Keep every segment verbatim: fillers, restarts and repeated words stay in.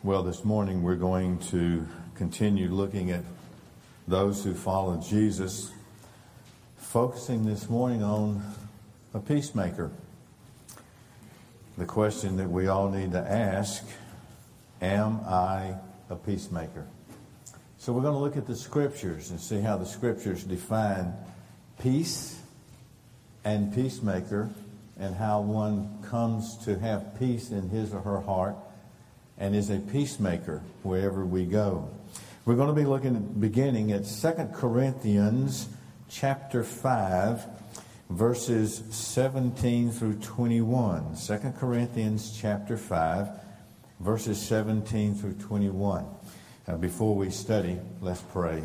Well, this morning we're going to continue looking at those who follow Jesus, focusing this morning on a peacemaker. The question that we all need to ask, am I a peacemaker? So we're going to look at the scriptures and see how the scriptures define peace and peacemaker and how one comes to have peace in his or her heart and is a peacemaker wherever we go. We're going to be looking at, beginning at Second Corinthians chapter five, verses seventeen through twenty-one. Second Corinthians chapter five, verses seventeen through twenty-one. Now, before we study, let's pray.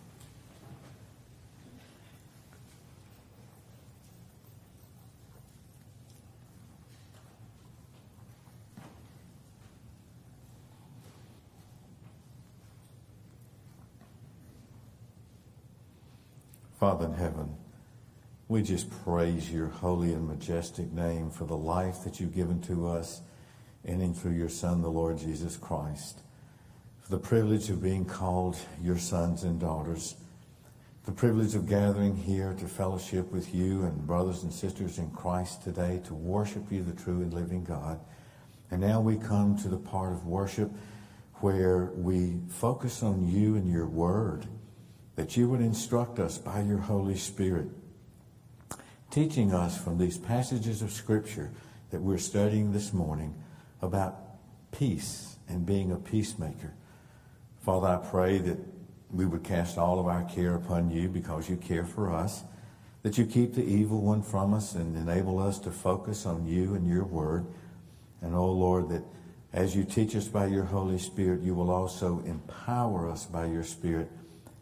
Father in heaven, we just praise your holy and majestic name for the life that you've given to us in and through your Son, the Lord Jesus Christ. For the privilege of being called your sons and daughters. The privilege of gathering here to fellowship with you and brothers and sisters in Christ today to worship you, the true and living God. And now we come to the part of worship where we focus on you and your word, that you would instruct us by your Holy Spirit, teaching us from these passages of Scripture that we're studying this morning about peace and being a peacemaker. Father, I pray that we would cast all of our care upon you because you care for us, that you keep the evil one from us and enable us to focus on you and your word. And, oh Lord, that as you teach us by your Holy Spirit, you will also empower us by your Spirit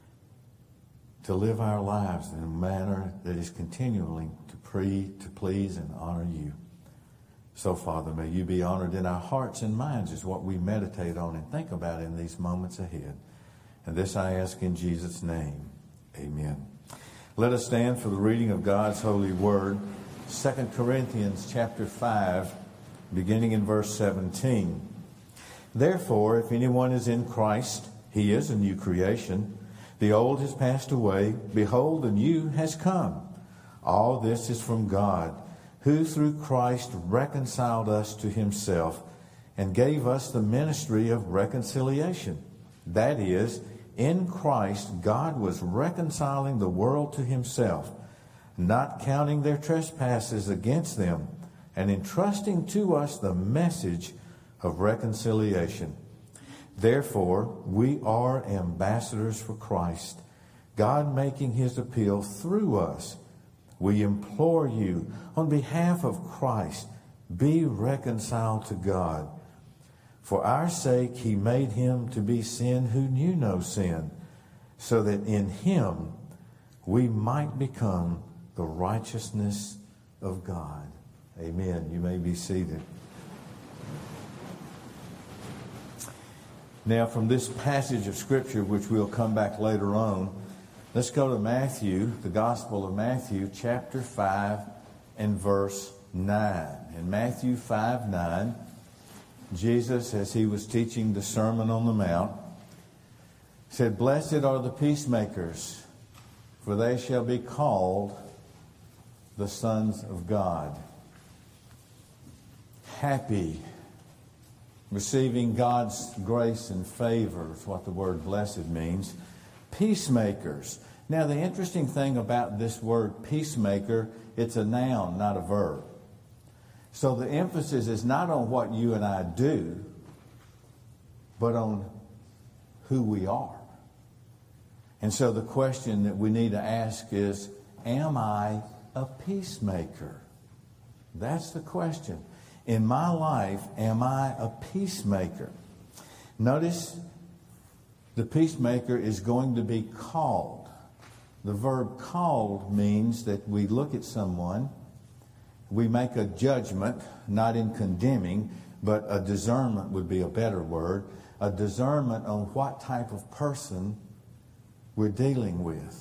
to live our lives in a manner that is continually to pre, to please and honor you. So, Father, may you be honored in our hearts and minds is what we meditate on and think about in these moments ahead. And this I ask in Jesus' name. Amen. Let us stand for the reading of God's holy word. Second Corinthians chapter five, beginning in verse seventeen. Therefore, if anyone is in Christ, he is a new creation. The old has passed away. Behold, the new has come. All this is from God, who through Christ reconciled us to himself and gave us the ministry of reconciliation. That is, in Christ, God was reconciling the world to himself, not counting their trespasses against them, and entrusting to us the message of reconciliation. Therefore, we are ambassadors for Christ, God making his appeal through us. We implore you, on behalf of Christ, be reconciled to God. For our sake, he made him to be sin who knew no sin, so that in him we might become the righteousness of God. Amen. You may be seated. Now, from this passage of Scripture, which we'll come back later on, let's go to Matthew, the Gospel of Matthew, chapter five and verse nine. In Matthew five nine, Jesus, as he was teaching the Sermon on the Mount, said, "Blessed are the peacemakers, for they shall be called the sons of God." Happy, receiving God's grace and favor is what the word blessed means. Peacemakers. Now, the interesting thing about this word peacemaker, it's a noun, not a verb. So the emphasis is not on what you and I do, but on who we are. And so the question that we need to ask is, am I a peacemaker? That's the question. In my life, am I a peacemaker? Notice the peacemaker is going to be called. The verb called means that we look at someone, we make a judgment, not in condemning, but a discernment would be a better word, a discernment on what type of person we're dealing with.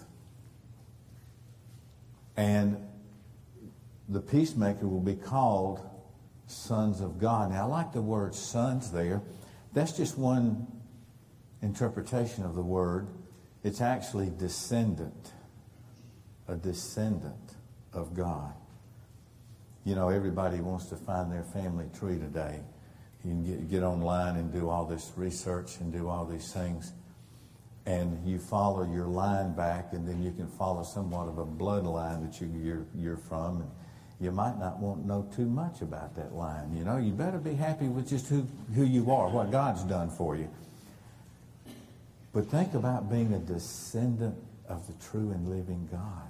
And the peacemaker will be called sons of God. Now, I like the word sons there. That's just one interpretation of the word. It's actually descendant, a descendant of God. You know, everybody wants to find their family tree today. You can get, get online and do all this research and do all these things. And you follow your line back, and then you can follow somewhat of a bloodline that you, you're, you're from. And you might not want to know too much about that line. You know, you better be happy with just who, who you are, what God's done for you. But think about being a descendant of the true and living God.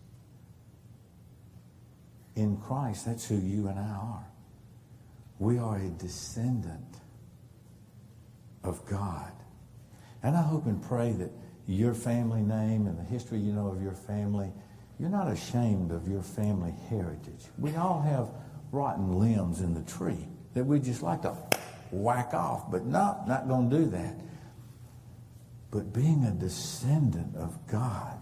In Christ, that's who you and I are. We are a descendant of God. And I hope and pray that your family name and the history you know of your family, you're not ashamed of your family heritage. We all have rotten limbs in the tree that we just like to whack off, but no, not going to do that. But being a descendant of God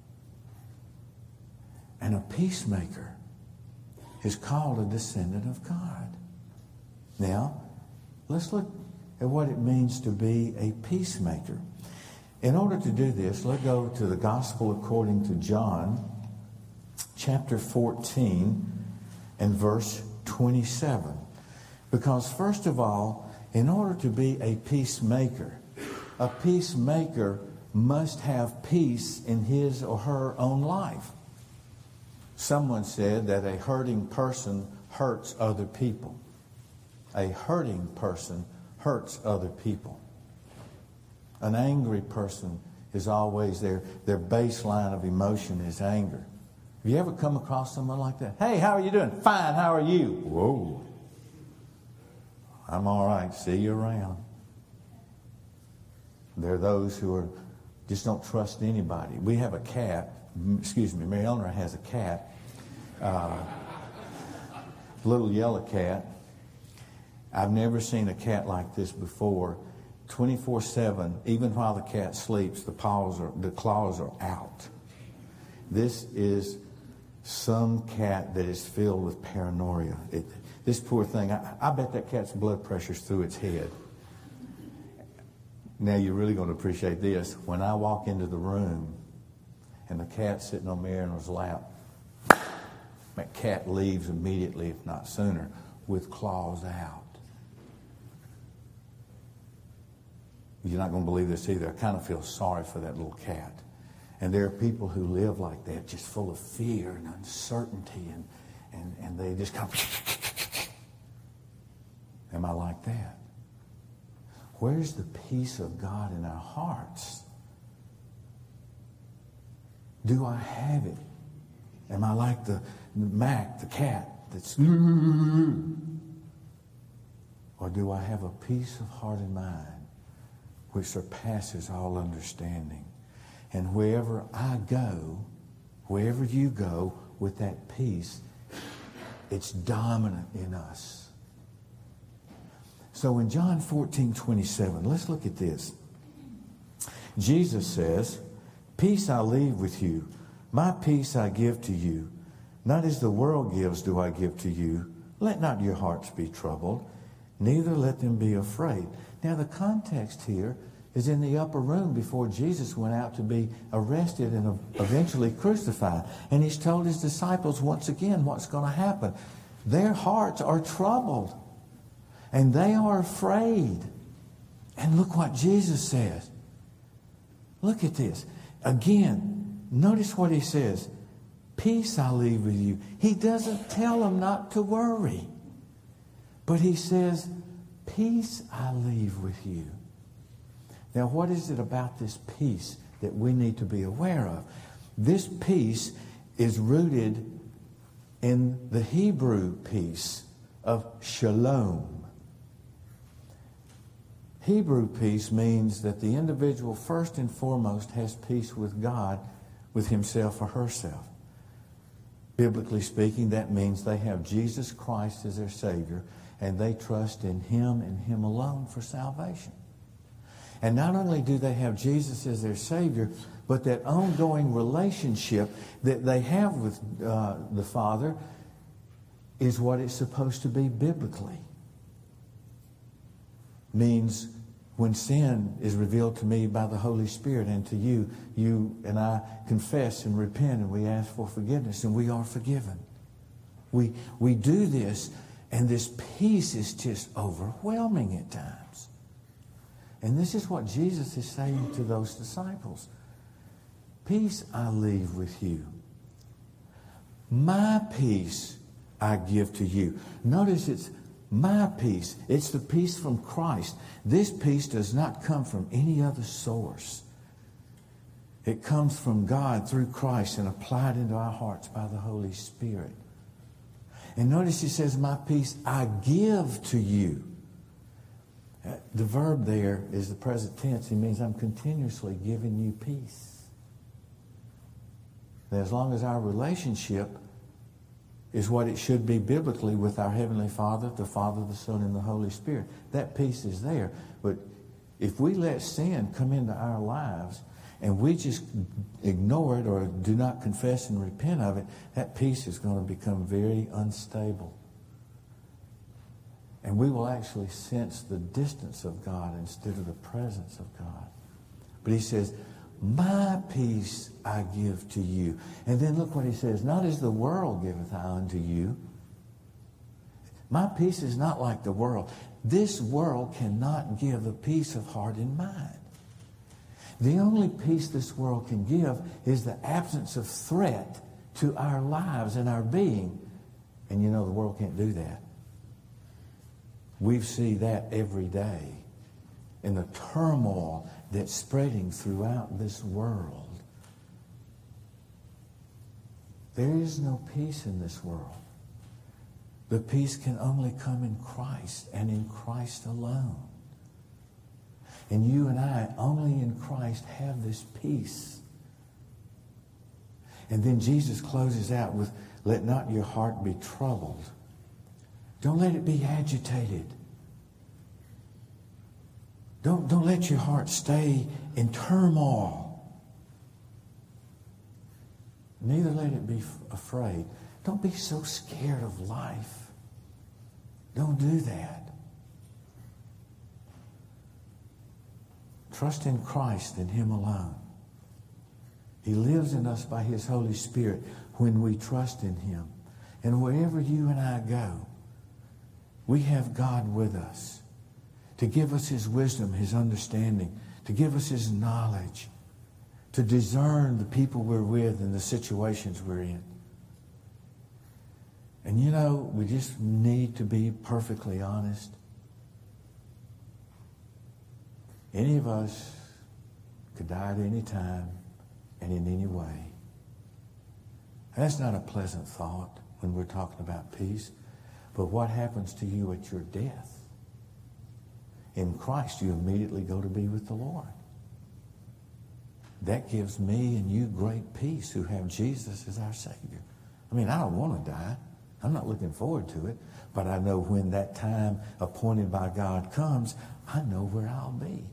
and a peacemaker is called a descendant of God. Now, let's look at what it means to be a peacemaker. In order to do this, let's go to the Gospel according to John, chapter fourteen and verse twenty-seven. Because first of all, in order to be a peacemaker, a peacemaker must have peace in his or her own life. Someone said that a hurting person hurts other people. A hurting person hurts other people. An angry person is always their, their baseline of emotion is anger. Have you ever come across someone like that? Hey, how are you doing? Fine, how are you? Whoa. I'm all right. See you around. There are those who are just don't trust anybody. We have a cat. Excuse me, Mary Eleanor has a cat. Uh, little yellow cat. I've never seen a cat like this before. twenty-four seven, even while the cat sleeps, the paws are, the claws are out. This is some cat that is filled with paranoia. It, this poor thing, I, I bet that cat's blood pressure's through its head. Now you're really going to appreciate this. When I walk into the room and the cat's sitting on Mary Eleanor's lap, that cat leaves immediately, if not sooner, with claws out. You're not going to believe this either. I kind of feel sorry for that little cat. And there are people who live like that, just full of fear and uncertainty, and, and, and they just come. Am I like that? Where's the peace of God in our hearts? Do I have it? Am I like the Mac, the cat, that's... Or do I have a peace of heart and mind which surpasses all understanding? And wherever I go, wherever you go with that peace, it's dominant in us. So in John fourteen twenty-seven, let's look at this. Jesus says, "Peace I leave with you. My peace I give to you. Not as the world gives do I give to you. Let not your hearts be troubled, neither let them be afraid." Now the context here is in the upper room before Jesus went out to be arrested and eventually crucified. And he's told his disciples once again what's going to happen. Their hearts are troubled. And they are afraid. And look what Jesus says. Look at this. Again, notice what he says. Peace I leave with you. He doesn't tell them not to worry. But he says, peace I leave with you. Now, what is it about this peace that we need to be aware of? This peace is rooted in the Hebrew peace of shalom. Hebrew peace means that the individual first and foremost has peace with God, with himself or herself. Biblically speaking, that means they have Jesus Christ as their Savior and they trust in Him and Him alone for salvation. And not only do they have Jesus as their Savior, but that ongoing relationship that they have with uh, the Father is what it's supposed to be biblically. means when sin is revealed to me by the Holy Spirit and to you, you and I confess and repent and we ask for forgiveness and we are forgiven. We, we do this and this peace is just overwhelming at times. And this is what Jesus is saying to those disciples. Peace I leave with you. My peace I give to you. Notice it's my peace. It's the peace from Christ. This peace does not come from any other source. It comes from God through Christ and applied into our hearts by the Holy Spirit. And notice he says, my peace I give to you. The verb there is the present tense. It means I'm continuously giving you peace. And as long as our relationship is what it should be biblically with our Heavenly Father, the Father, the Son, and the Holy Spirit, that peace is there. But if we let sin come into our lives and we just ignore it or do not confess and repent of it, that peace is going to become very unstable. And we will actually sense the distance of God instead of the presence of God. But he says, my peace I give to you. And then look what he says, not as the world giveth I unto you. My peace is not like the world. This world cannot give a peace of heart and mind. The only peace this world can give is the absence of threat to our lives and our being. And you know the world can't do that. We see that every day in the turmoil that's spreading throughout this world. There is no peace in this world. The peace can only come in Christ and in Christ alone. And you and I, only in Christ, have this peace. And then Jesus closes out with, let not your heart be troubled. Don't let it be agitated. Don't, don't let your heart stay in turmoil. Neither let it be f- afraid. Don't be so scared of life. Don't do that. Trust in Christ and Him alone. He lives in us by His Holy Spirit when we trust in Him. And wherever you and I go, we have God with us to give us His wisdom, His understanding, to give us His knowledge, to discern the people we're with and the situations we're in. And you know, we just need to be perfectly honest. Any of us could die at any time and in any way. That's not a pleasant thought when we're talking about peace. But what happens to you at your death? In Christ, you immediately go to be with the Lord. That gives me and you great peace who have Jesus as our Savior. I mean, I don't want to die. I'm not looking forward to it. But I know when that time appointed by God comes, I know where I'll be.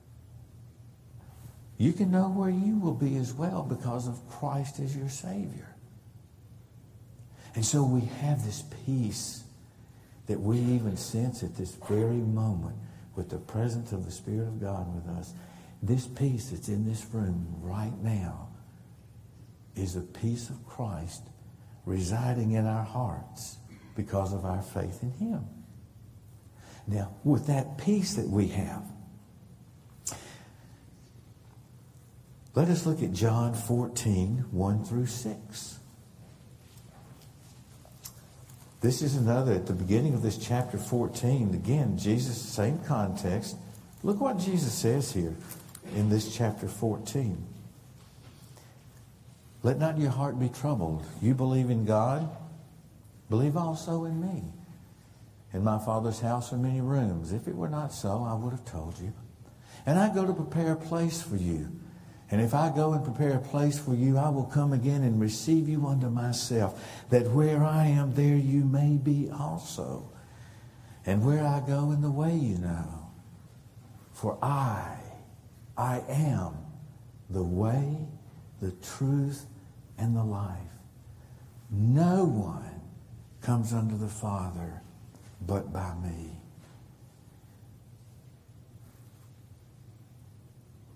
You can know where you will be as well because of Christ as your Savior. And so we have this peace that we even sense at this very moment with the presence of the Spirit of God with us. This peace that's in this room right now is a peace of Christ residing in our hearts because of our faith in Him. Now, with that peace that we have, let us look at John fourteen, one through six. This is another, at the beginning of this chapter fourteen, again, Jesus, same context. Look what Jesus says here in this chapter fourteen. Let not your heart be troubled. You believe in God, believe also in me. In my Father's house are many rooms. If it were not so, I would have told you. And I go to prepare a place for you. And if I go and prepare a place for you, I will come again and receive you unto myself, that where I am, there you may be also. And where I go in the way you know. For I, I am the way, the truth, and the life. No one comes unto the Father but by me.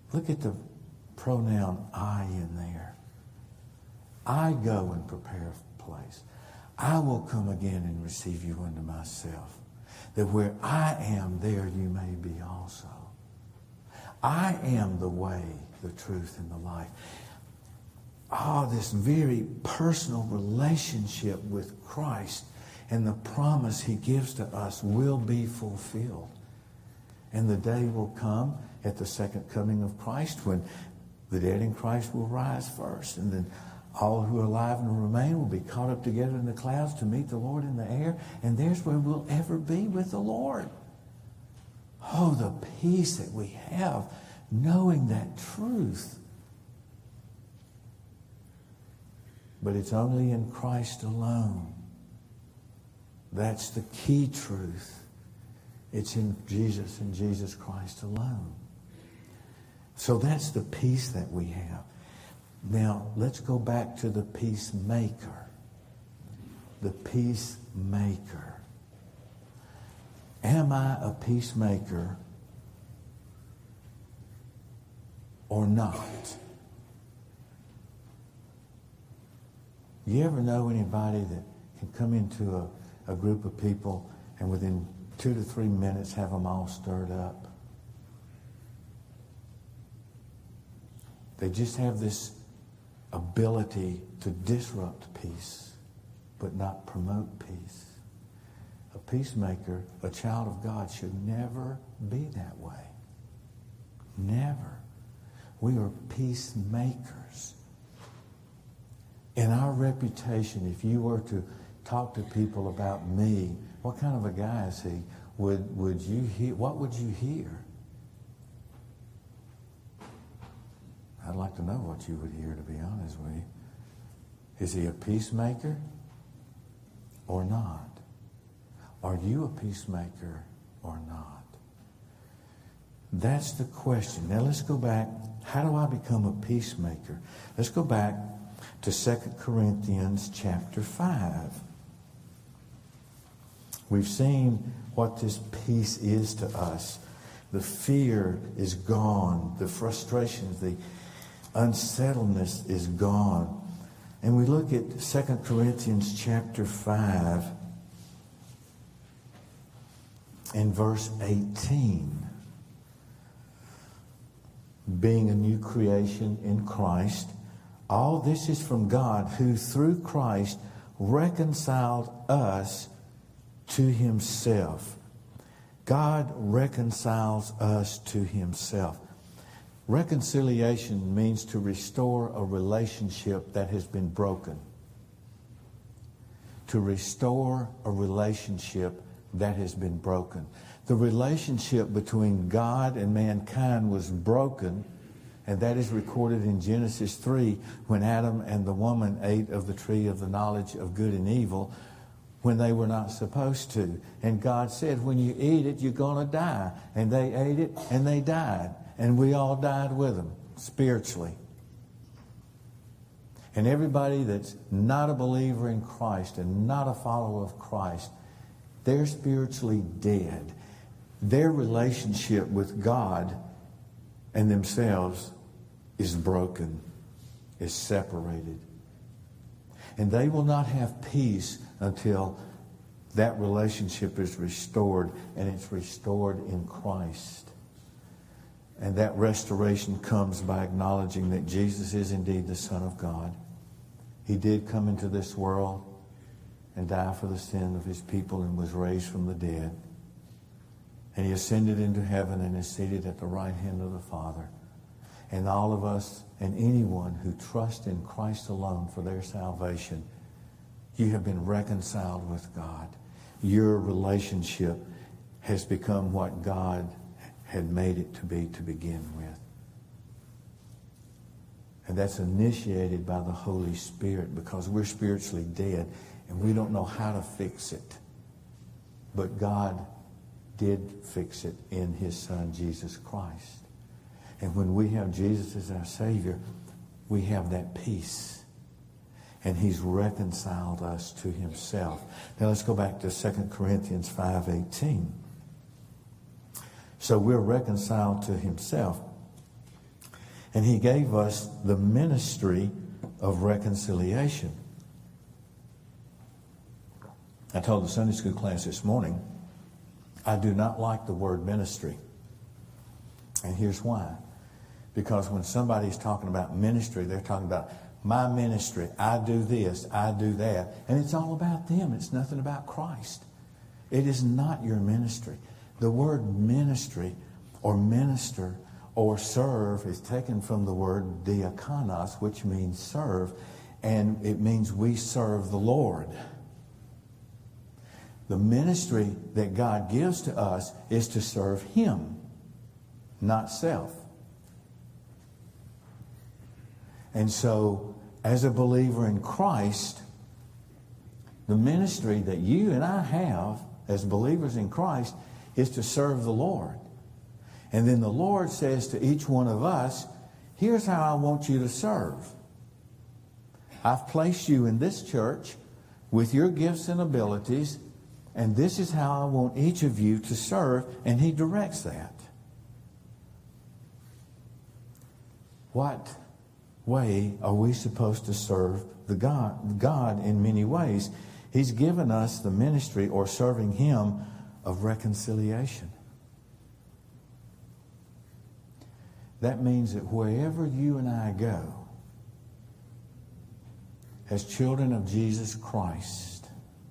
Look at the pronoun I in there. I go and prepare a place. I will come again and receive you unto myself, that where I am, there you may be also. I am the way, the truth, and the life. Oh, this very personal relationship with Christ and the promise he gives to us will be fulfilled. And the day will come at the second coming of Christ when the dead in Christ will rise first, and then all who are alive and remain will be caught up together in the clouds to meet the Lord in the air, and there's where we'll ever be with the Lord. Oh, the peace that we have knowing that truth. But it's only in Christ alone. That's the key truth. It's in Jesus and Jesus Christ alone. So that's the peace that we have. Now, let's go back to the peacemaker. The peacemaker. Am I a peacemaker or not? You ever know anybody that can come into a, a group of people and within two to three minutes have them all stirred up? They just have this ability to disrupt peace, but not promote peace. A peacemaker, a child of God, should never be that way. Never. We are peacemakers. In our reputation, if you were to talk to people about me, what kind of a guy is he? Would would you hear? What would you hear? I'd like to know what you would hear, to be honest with you. Is he a peacemaker or not? Are you a peacemaker or not? That's the question. Now let's go back. How do I become a peacemaker? Let's go back to Second Corinthians chapter five. We've seen what this peace is to us. The fear is gone. The frustrations, the unsettledness is gone. And we look at Second Corinthians chapter five and verse eighteen. Being a new creation in Christ, all this is from God, who through Christ reconciled us to himself. God reconciles us to himself. Reconciliation means to restore a relationship that has been broken. To restore a relationship that has been broken. The relationship between God and mankind was broken, and that is recorded in Genesis three when Adam and the woman ate of the tree of the knowledge of good and evil when they were not supposed to. And God said, when you eat it, you're going to die. And they ate it and they died. And we all died with them, spiritually. And everybody that's not a believer in Christ and not a follower of Christ, they're spiritually dead. Their relationship with God and themselves is broken, is separated. And they will not have peace until that relationship is restored, and it's restored in Christ. And that restoration comes by acknowledging that Jesus is indeed the Son of God. He did come into this world and die for the sin of his people and was raised from the dead. And he ascended into heaven and is seated at the right hand of the Father. And all of us and anyone who trusts in Christ alone for their salvation, you have been reconciled with God. Your relationship has become what God had made it to be to begin with. And that's initiated by the Holy Spirit, because we're spiritually dead and we don't know how to fix it. But God did fix it in his Son, Jesus Christ. And when we have Jesus as our Savior, we have that peace. And he's reconciled us to himself. Now let's go back to Second Corinthians five eighteen. So we're reconciled to himself. And he gave us the ministry of reconciliation. I told the Sunday school class this morning, I do not like the word ministry. And here's why. Because when somebody's talking about ministry, they're talking about my ministry. I do this, I do that. And it's all about them. It's nothing about Christ. It is not your ministry. The word ministry or minister or serve is taken from the word diakonos, which means serve. And it means we serve the Lord. The ministry that God gives to us is to serve Him, not self. And so, as a believer in Christ, the ministry that you and I have as believers in Christ is to serve the Lord. And then the Lord says to each one of us, here's how I want you to serve. I've placed you in this church with your gifts and abilities, and this is how I want each of you to serve, and He directs that. What way are we supposed to serve the God? God in many ways. He's given us the ministry or serving Him of reconciliation. That means that wherever you and I go, as children of Jesus Christ,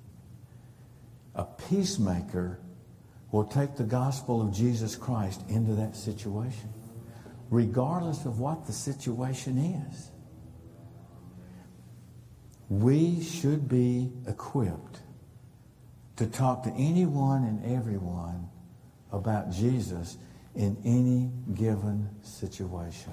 a peacemaker will take the gospel of Jesus Christ into that situation, regardless of what the situation is. We should be equipped to talk to anyone and everyone about Jesus in any given situation.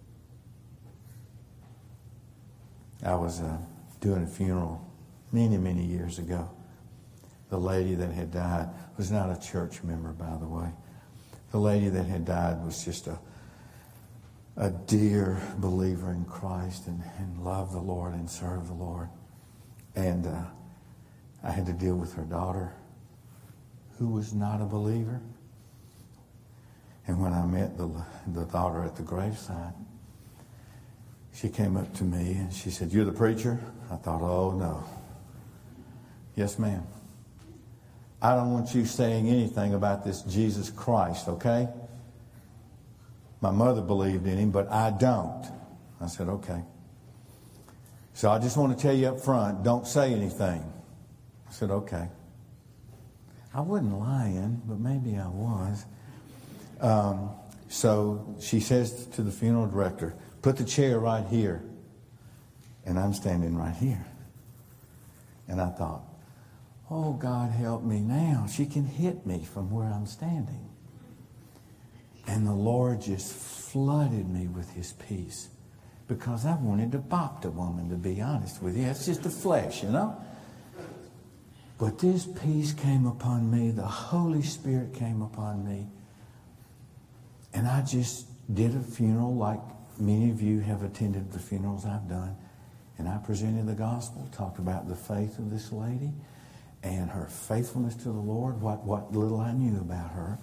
I was uh, doing a funeral many, many years ago. The lady that had died was not a church member, by the way. The lady that had died was just a a dear believer in Christ and, and loved the Lord and served the Lord. And uh, I had to deal with her daughter, who was not a believer. And when I met the, the daughter at the graveside, she came up to me and she said, "You're the preacher?" I thought, oh no. "Yes, ma'am. I don't want you saying anything about this Jesus Christ, okay? My mother believed in Him, but I don't." I said, "Okay. So I just want to tell you up front, don't say anything." I said, "Okay." I wasn't lying, but maybe I was. Um, so she says to the funeral director, "Put the chair right here." And I'm standing right here. And I thought, oh, God help me now. She can hit me from where I'm standing. And the Lord just flooded me with His peace, because I wanted to bop the woman, to be honest with you. It's just the flesh, you know. But this peace came upon me. The Holy Spirit came upon me. And I just did a funeral like many of you have attended the funerals I've done. And I presented the gospel, talked about the faith of this lady and her faithfulness to the Lord, what, what little I knew about her.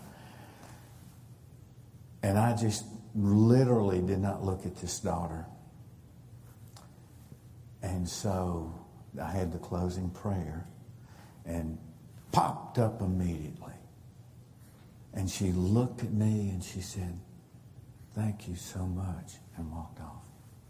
And I just literally did not look at this daughter. And so I had the closing prayer and popped up immediately. And she looked at me and she said, "Thank you so much," and walked off.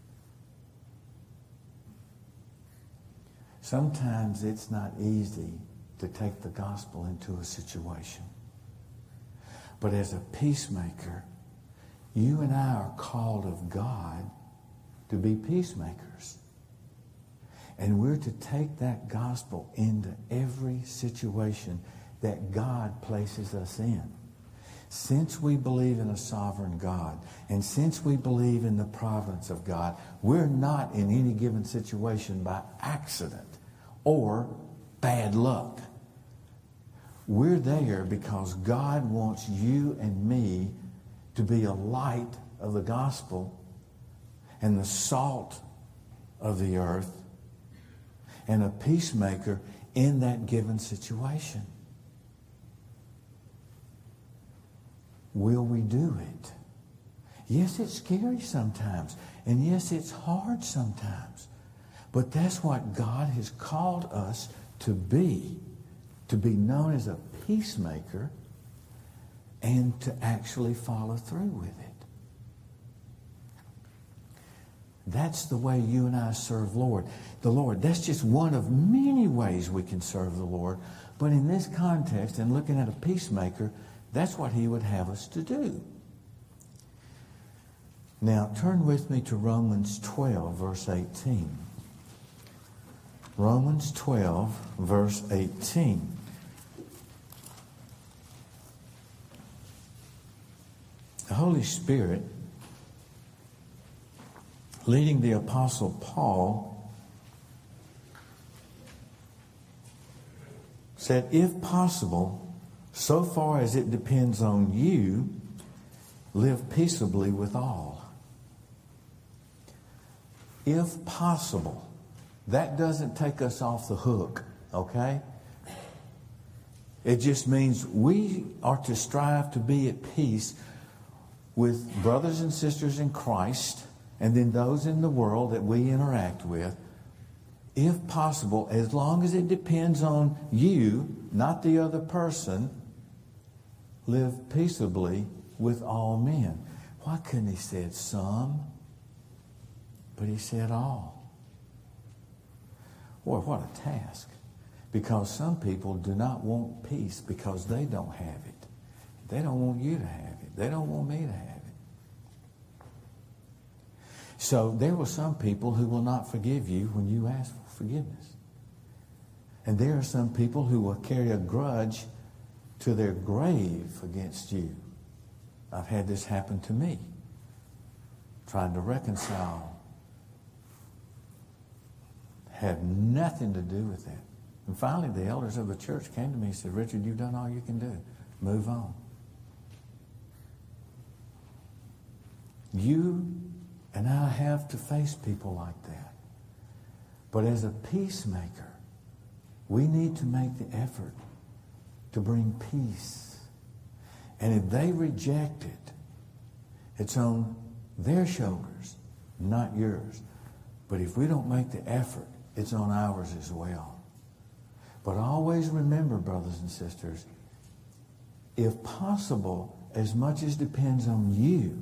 Sometimes it's not easy to take the gospel into a situation. But as a peacemaker, you and I are called of God to be peacemakers. And we're to take that gospel into every situation that God places us in. Since we believe in a sovereign God, and since we believe in the providence of God, we're not in any given situation by accident or bad luck. We're there because God wants you and me to be a light of the gospel and the salt of the earth and a peacemaker in that given situation. Will we do it? Yes, it's scary sometimes. And yes, it's hard sometimes. But that's what God has called us to be. To be known as a peacemaker and to actually follow through with it. That's the way you and I serve Lord. The Lord. That's just one of many ways we can serve the Lord. But in this context, and looking at a peacemaker, that's what He would have us to do. Now, turn with me to Romans twelve, verse eighteen. Romans twelve, verse eighteen. The Holy Spirit, leading the Apostle Paul, said, if possible, so far as it depends on you, live peaceably with all. If possible. That doesn't take us off the hook, okay? It just means we are to strive to be at peace with brothers and sisters in Christ, and then those in the world that we interact with, if possible, as long as it depends on you, not the other person, live peaceably with all men. Why couldn't He said some? But He said all. Boy, what a task. Because some people do not want peace because they don't have it. They don't want you to have it. They don't want me to have it. So there were some people who will not forgive you when you ask for forgiveness. And there are some people who will carry a grudge to their grave against you. I've had this happen to me. Trying to reconcile. Had nothing to do with that. And finally, the elders of the church came to me and said, Richard, you've done all you can do. Move on. You and I have to face people like that. But as a peacemaker, we need to make the effort to bring peace. And if they reject it, it's on their shoulders, not yours. But if we don't make the effort, it's on ours as well. But always remember, brothers and sisters, if possible, as much as depends on you,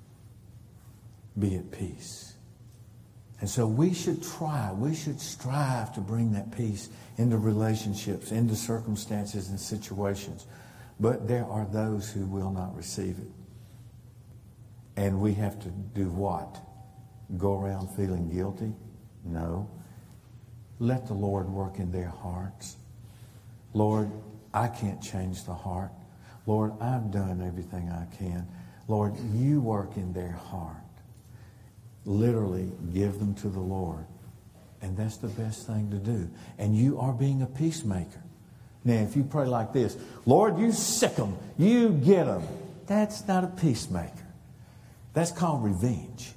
be at peace. And so we should try, we should strive to bring that peace into relationships, into circumstances and situations. But there are those who will not receive it. And we have to do what? Go around feeling guilty? No. Let the Lord work in their hearts. Lord, I can't change the heart. Lord, I've done everything I can. Lord, you work in their heart. Literally give them to the Lord. And that's the best thing to do. And you are being a peacemaker. Now, if you pray like this, Lord, you sick them, you get them. That's not a peacemaker. That's called revenge.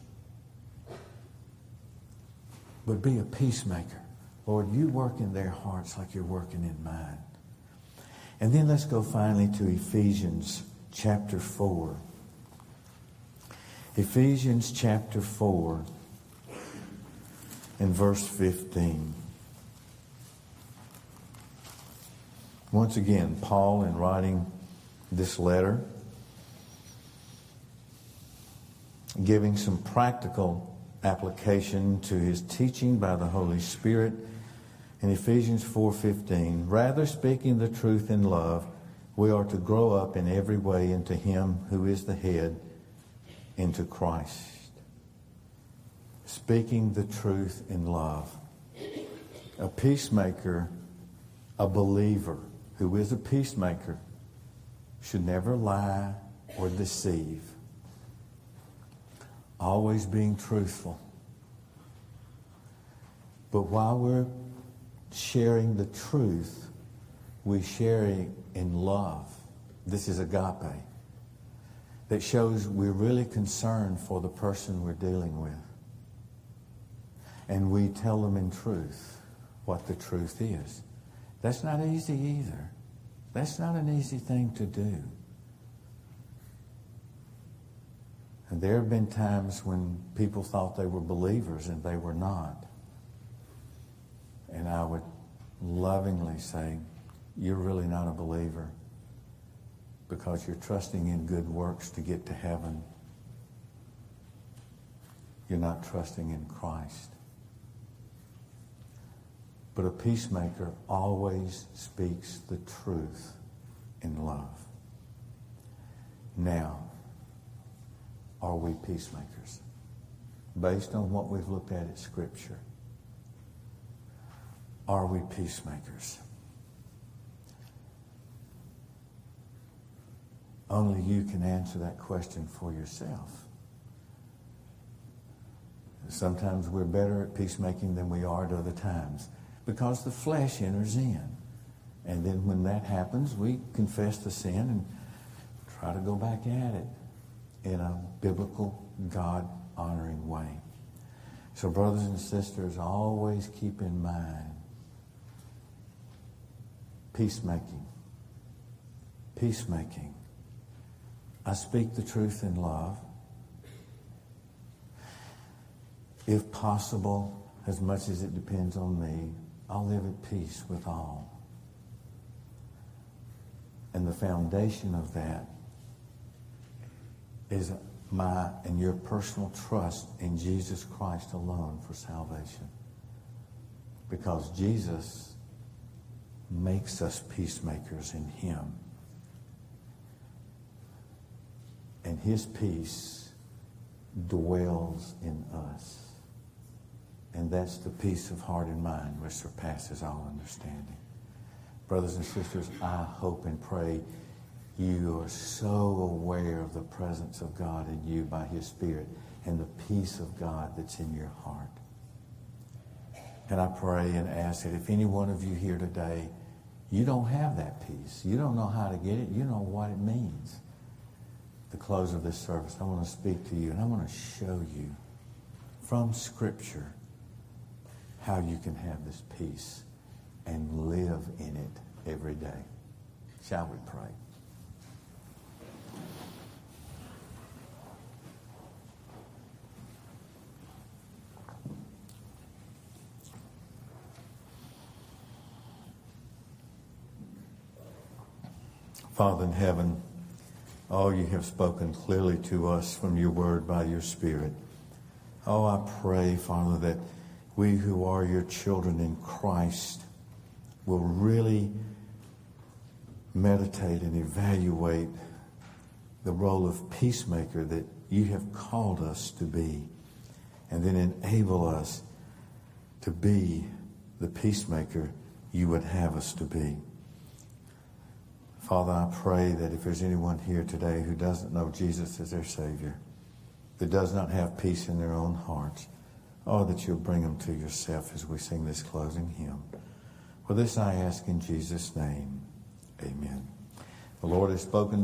But be a peacemaker. Lord, you work in their hearts like you're working in mine. And then let's go finally to Ephesians chapter four. Ephesians chapter four and verse fifteen. Once again, Paul, in writing this letter, giving some practical application to his teaching by the Holy Spirit in Ephesians four fifteen. Rather, speaking the truth in love, we are to grow up in every way into Him who is the head, into Christ. Speaking the truth in love. A peacemaker, a believer who is a peacemaker, should never lie or deceive. Always being truthful. But while we're sharing the truth, we share it in love. This is agape. That shows we're really concerned for the person we're dealing with. And we tell them in truth what the truth is. That's not easy either. That's not an easy thing to do. And there have been times when people thought they were believers and they were not. And I would lovingly say, you're really not a believer because you're trusting in good works to get to heaven. You're not trusting in Christ. But a peacemaker always speaks the truth in love. Now, are we peacemakers? Based on what we've looked at in Scripture, are we peacemakers? Only you can answer that question for yourself. Sometimes we're better at peacemaking than we are at other times because the flesh enters in. And then when that happens, we confess the sin and try to go back at it in a biblical, God-honoring way. So brothers and sisters, always keep in mind peacemaking. Peacemaking. I speak the truth in love. If possible, as much as it depends on me, I'll live at peace with all. And the foundation of that is my and your personal trust in Jesus Christ alone for salvation. Because Jesus makes us peacemakers in Him. And His peace dwells in us. And that's the peace of heart and mind which surpasses all understanding. Brothers and sisters, I hope and pray you are so aware of the presence of God in you by His Spirit and the peace of God that's in your heart. And I pray and ask that if any one of you here today, you don't have that peace, you don't know how to get it, you know what it means. At the close of this service, I want to speak to you and I want to show you from Scripture how you can have this peace and live in it every day. Shall we pray? Father in heaven, oh, you have spoken clearly to us from your word by your Spirit. Oh, I pray, Father, that we who are your children in Christ will really meditate and evaluate the role of peacemaker that you have called us to be, and then enable us to be the peacemaker you would have us to be. Father, I pray that if there's anyone here today who doesn't know Jesus as their Savior, that does not have peace in their own hearts, oh, that you'll bring them to yourself as we sing this closing hymn. For this I ask in Jesus' name. Amen. The Lord has spoken to